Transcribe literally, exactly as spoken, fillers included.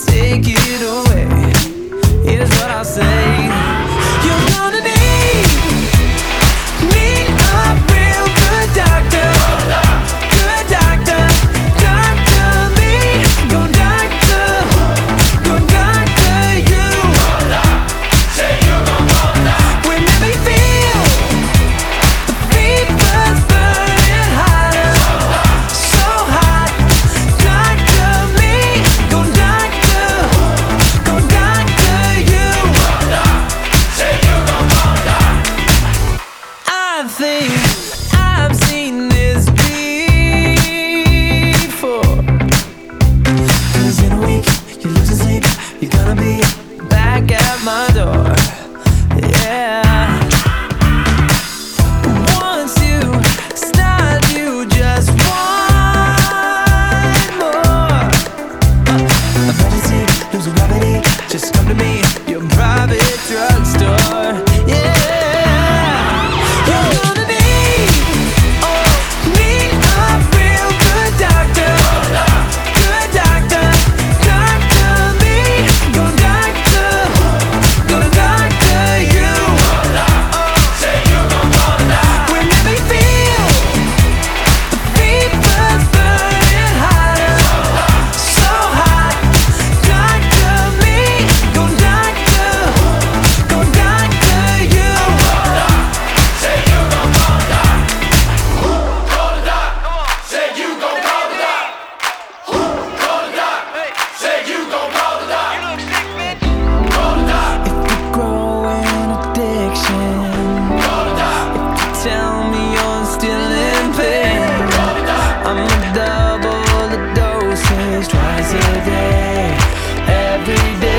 take it away. Here's what I'll say. You're gonna need, need a real good doctor. Good doctor, doctor me. Go doctor, go doctor you. Say you gon' wonder. Whenever you feel the fever's burning hotter, so hot, doctor me. Go doctor, go doctor you. Say you gon' wonder. I think I've seen this before. 'Cause in a week, you lose your sleep, you're gonna be back at my door. Yeah. Once you start, you just want more. Emergency, losing gravity, just come to me, your private drugstore. Yeah. You're gonna need, oh, need a real good doctor. Good doctor, doctor me. Go doctor, go doctor you. Say you gon' wonder. Whenever you feel the fever's burning hotter, so hot, doctor me. Go doctor, go doctor you. Say you gon' wonder. Call the doc. Say you gon' call the doc. Call the doc. Say you gon' call the doc. Call the doc. If you grow an addiction, Call the doc. tell me you're still in pain. I'ma double the dosage twice a day, every day.